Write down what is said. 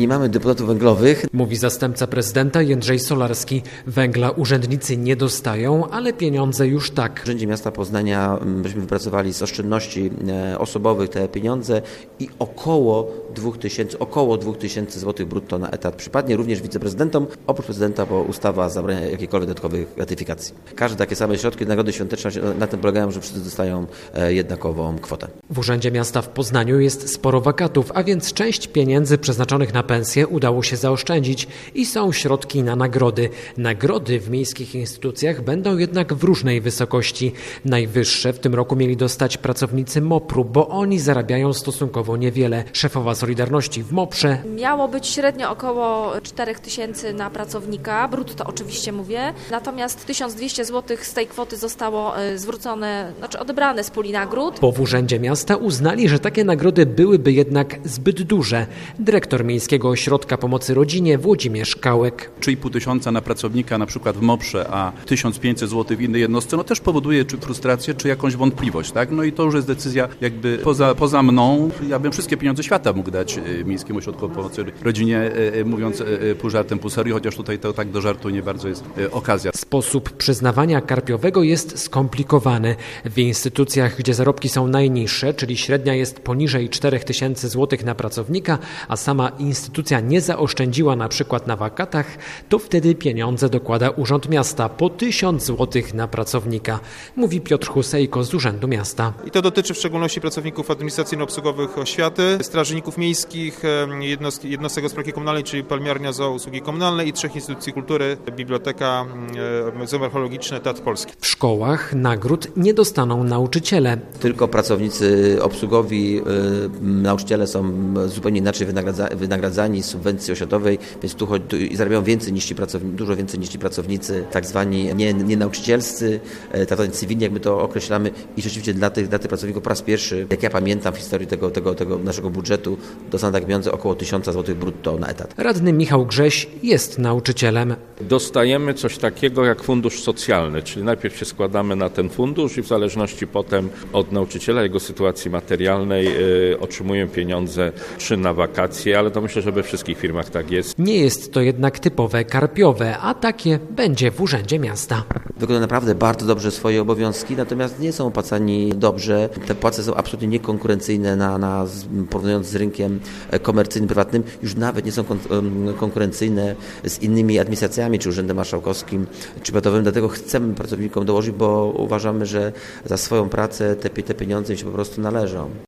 Nie mamy deputatów węglowych. Mówi zastępca prezydenta Jędrzej Solarski. Węgla urzędnicy nie dostają, ale pieniądze już tak. W Urzędzie Miasta Poznania byśmy wypracowali z oszczędności osobowych te pieniądze i około 2000 zł brutto na etat przypadnie również wiceprezydentom, oprócz prezydenta, bo ustawa zabrania jakiejkolwiek dodatkowych gratyfikacji. Każde takie same środki, nagrody świąteczne na tym polegają, że wszyscy dostają jednakową kwotę. W Urzędzie Miasta w Poznaniu jest sporo wakatów, a więc część pieniędzy przeznaczonych na pensje udało się zaoszczędzić i są środki na nagrody. Nagrody w miejskich instytucjach będą jednak w różnej wysokości. Najwyższe w tym roku mieli dostać pracownicy MOPR-u, bo oni zarabiają stosunkowo niewiele. Szefowa Solidarności w MOPR-ze. Miało być średnio około 4000 na pracownika, brutto oczywiście mówię, natomiast 1200 zł z tej kwoty zostało zwrócone, odebrane z puli nagród. Bo w Urzędzie Miasta uznali, że takie nagrody byłyby jednak zbyt duże. Dyrektor Miejskiego Ośrodka Pomocy Rodzinie Włodzimierz Kałek. 3500 na pracownika na przykład w MOPR-ze, a 1500 zł w innej jednostce, też powoduje czy frustrację, czy jakąś wątpliwość, tak? No i to już jest decyzja jakby poza mną. Ja bym wszystkie pieniądze świata mógł dać Miejskiemu Ośrodkowi Pomocy Rodzinie, mówiąc pół żartem, pół serio, chociaż tutaj to tak do żartu nie bardzo jest okazja. Sposób przyznawania karpiowego jest skomplikowany. W instytucjach, gdzie zarobki są najniższe, czyli średnia jest poniżej 4000 zł na pracownika, a sama instytucja nie zaoszczędziła na przykład na wakatach, to wtedy pieniądze dokłada Urząd Miasta po 1000 zł na pracownika, mówi Piotr Husejko z Urzędu Miasta. I to dotyczy w szczególności pracowników administracyjno-obsługowych oświaty, strażników miejskich, jednostek gospodarki komunalnej, czyli palmiarnia, zoo, usługi komunalne i 3 instytucji kultury, biblioteka, Muzeum Archeologiczne, Teatr Polski. W szkołach nagród nie dostaną nauczyciele. Tylko pracownicy obsługowi, nauczyciele są zupełnie inaczej wynagradzani z subwencji oświatowej, więc tu zarabiają więcej niż dużo więcej niż ci pracownicy tak zwani nienauczycielscy, tak zwani cywilni, jak my to określamy, i rzeczywiście dla tych pracowników po raz pierwszy, jak ja pamiętam w historii tego naszego budżetu, dostaną tak pieniądze około 1000 zł brutto na etat. Radny Michał Grześ jest nauczycielem. Dostajemy coś takiego jak fundusz socjalny, czyli najpierw się składamy na ten fundusz i w zależności potem od nauczyciela, jego sytuacji materialnej otrzymują pieniądze czy na wakacje, ale to myślę, że we wszystkich firmach tak jest. Nie jest to jednak typowe karpiowe, a takie będzie w Urzędzie Miasta. Wykonują naprawdę bardzo dobrze swoje obowiązki, natomiast nie są opłacani dobrze. Te płace są absolutnie niekonkurencyjne porównując z rynkiem komercyjnym, prywatnym. Już nawet nie są konkurencyjne z innymi administracjami, czy Urzędem Marszałkowskim, czy powiatowym. Dlatego chcemy pracownikom dołożyć, bo uważamy, że za swoją pracę te pieniądze im się po prostu należą.